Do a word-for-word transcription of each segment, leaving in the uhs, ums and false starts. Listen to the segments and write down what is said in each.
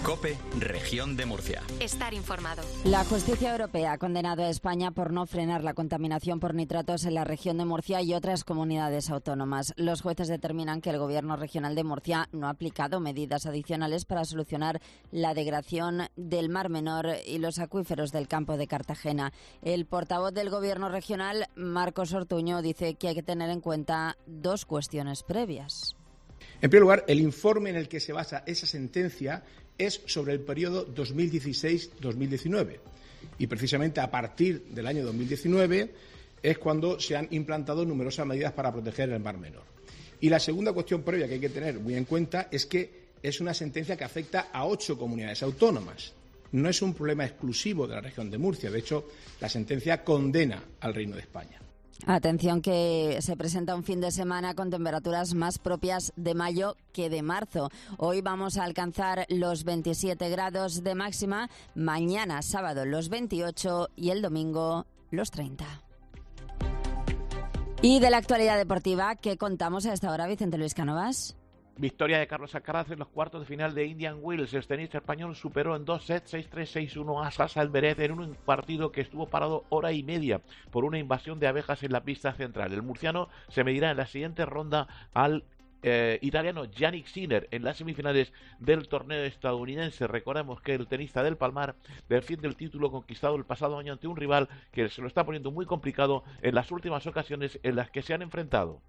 COPE, Región de Murcia. Estar informado. La justicia europea ha condenado a España por no frenar la contaminación por nitratos en la región de Murcia y otras comunidades autónomas. Los jueces determinan que el Gobierno regional de Murcia no ha aplicado medidas adicionales para solucionar la degradación del Mar Menor y los acuíferos del campo de Cartagena. El portavoz del Gobierno regional, Marcos Ortuño, dice que hay que tener en cuenta dos cuestiones previas. En primer lugar, el informe en el que se basa esa sentencia es sobre el periodo dos mil dieciséis dos mil diecinueve y precisamente a partir del año dos mil diecinueve es cuando se han implantado numerosas medidas para proteger el Mar Menor. Y la segunda cuestión previa que hay que tener muy en cuenta es que es una sentencia que afecta a ocho comunidades autónomas. No es un problema exclusivo de la región de Murcia. De hecho, la sentencia condena al Reino de España. Atención que se presenta un fin de semana con temperaturas más propias de mayo que de marzo. Hoy vamos a alcanzar los veintisiete grados de máxima, mañana sábado los veintiocho y el domingo los treinta. Y de la actualidad deportiva, ¿qué contamos a esta hora, Vicente Luis Cánovas? Victoria de Carlos Alcaraz en los cuartos de final de Indian Wells. El tenista español superó en dos sets, seis tres, seis uno a Sasa Alvarez en un partido que estuvo parado hora y media por una invasión de abejas en la pista central. El murciano se medirá en la siguiente ronda al eh, italiano Yannick Sinner en las semifinales del torneo estadounidense. Recordemos que el tenista del Palmar defiende el título conquistado el pasado año ante un rival que se lo está poniendo muy complicado en las últimas ocasiones en las que se han enfrentado.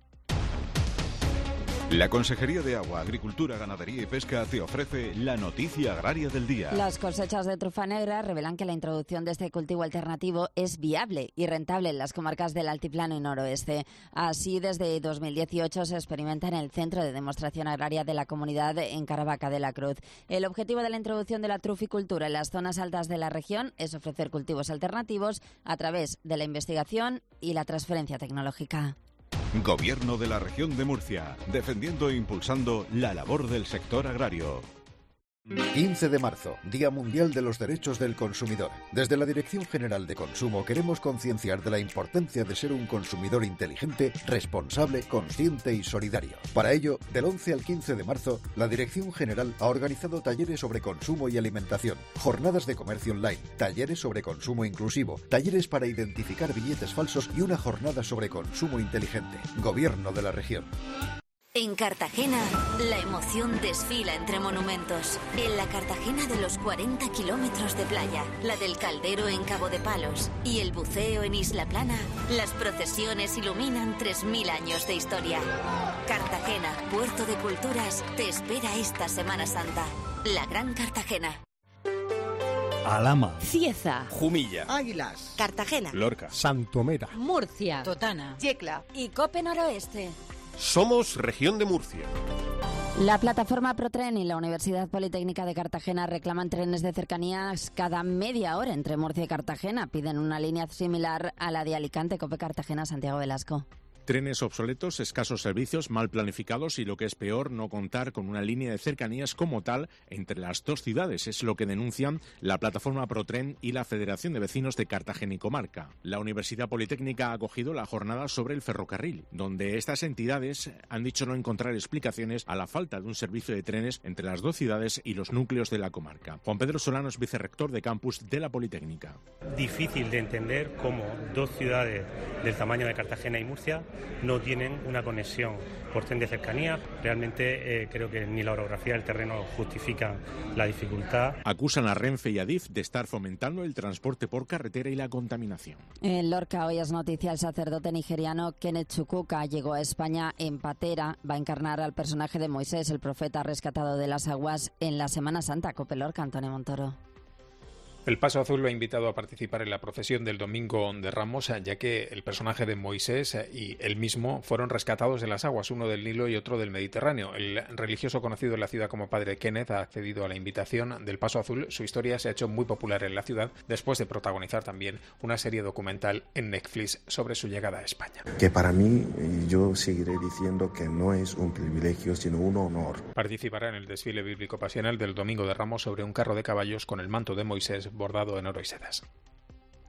La Consejería de Agua, Agricultura, Ganadería y Pesca te ofrece la noticia agraria del día. Las cosechas de trufa negra revelan que la introducción de este cultivo alternativo es viable y rentable en las comarcas del Altiplano y Noroeste. Así, desde dos mil dieciocho se experimenta en el Centro de Demostración Agraria de la Comunidad en Caravaca de la Cruz. El objetivo de la introducción de la truficultura en las zonas altas de la región es ofrecer cultivos alternativos a través de la investigación y la transferencia tecnológica. Gobierno de la Región de Murcia, defendiendo e impulsando la labor del sector agrario. quince de marzo, Día Mundial de los Derechos del Consumidor. Desde la Dirección General de Consumo queremos concienciar de la importancia de ser un consumidor inteligente, responsable, consciente y solidario. Para ello, del once al quince de marzo, la Dirección General ha organizado talleres sobre consumo y alimentación, jornadas de comercio online, talleres sobre consumo inclusivo, talleres para identificar billetes falsos y una jornada sobre consumo inteligente. Gobierno de la Región. En Cartagena, la emoción desfila entre monumentos. En la Cartagena de los cuarenta kilómetros de playa, la del Caldero en Cabo de Palos y el buceo en Isla Plana, las procesiones iluminan tres mil años de historia. Cartagena, puerto de culturas, te espera esta Semana Santa. La Gran Cartagena. Alhama, Cieza, Jumilla, Águilas, Cartagena, Lorca, Santomera, Murcia, Totana, Yecla y Cope Noroeste. Somos Región de Murcia. La plataforma ProTren y la Universidad Politécnica de Cartagena reclaman trenes de cercanías cada media hora entre Murcia y Cartagena. Piden una línea similar a la de Alicante, Cope Cartagena, Santiago Velasco. Trenes obsoletos, escasos servicios, mal planificados y, lo que es peor, no contar con una línea de cercanías como tal entre las dos ciudades. Es lo que denuncian la plataforma ProTren y la Federación de Vecinos de Cartagena y Comarca. La Universidad Politécnica ha acogido la jornada sobre el ferrocarril, donde estas entidades han dicho no encontrar explicaciones a la falta de un servicio de trenes entre las dos ciudades y los núcleos de la comarca. Juan Pedro Solano es vicerrector de campus de la Politécnica. Difícil de entender cómo dos ciudades del tamaño de Cartagena y Murcia no tienen una conexión por tren de cercanía. Realmente eh, creo que ni la orografía del terreno justifica la dificultad. Acusan a Renfe y a Adif de estar fomentando el transporte por carretera y la contaminación. En Lorca hoy es noticia el sacerdote nigeriano Kenneth Chukwuka. Llegó a España en patera. Va a encarnar al personaje de Moisés, el profeta rescatado de las aguas en la Semana Santa. Cope Lorca, Antonio Montoro. El Paso Azul lo ha invitado a participar en la procesión del Domingo de Ramos, ya que el personaje de Moisés y él mismo fueron rescatados de las aguas, uno del Nilo y otro del Mediterráneo. El religioso conocido en la ciudad como Padre Kenneth ha accedido a la invitación del Paso Azul. Su historia se ha hecho muy popular en la ciudad después de protagonizar también una serie documental en Netflix sobre su llegada a España. Que para mí, yo seguiré diciendo que no es un privilegio, sino un honor. Participará en el desfile bíblico pasional del Domingo de Ramos sobre un carro de caballos con el manto de Moisés bordado en oro y sedas.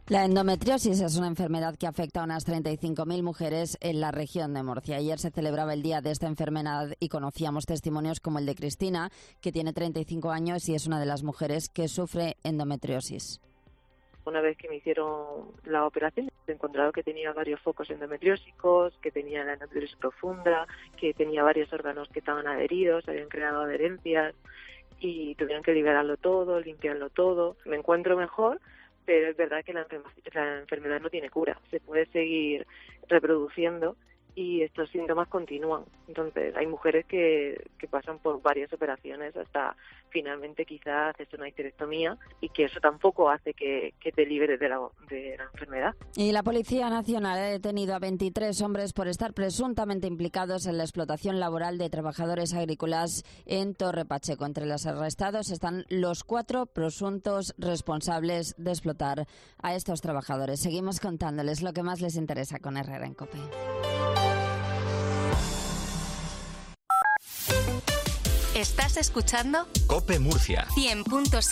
La endometriosis es una enfermedad que afecta a unas treinta y cinco mil mujeres en la región de Murcia. Ayer se celebraba el día de esta enfermedad y conocíamos testimonios como el de Cristina, que tiene treinta y cinco años y es una de las mujeres que sufre endometriosis. Una vez que me hicieron la operación, he encontrado que tenía varios focos endometriósicos, que tenía la endometriosis profunda, que tenía varios órganos que estaban adheridos, habían creado adherencias y tuvieron que liberarlo todo, limpiarlo todo. Me encuentro mejor, pero es verdad que la, enferma- la enfermedad no tiene cura. Se puede seguir reproduciendo y estos síntomas continúan. Entonces, hay mujeres que, que pasan por varias operaciones hasta finalmente quizás hacerse una histerectomía y que eso tampoco hace que, que te libres de la, de la enfermedad. Y la Policía Nacional ha detenido a veintitrés hombres por estar presuntamente implicados en la explotación laboral de trabajadores agrícolas en Torre Pacheco. Entre los arrestados están los cuatro presuntos responsables de explotar a estos trabajadores. Seguimos contándoles lo que más les interesa con Herrera en COPE. ¿Estás escuchando? COPE Murcia. cien punto seis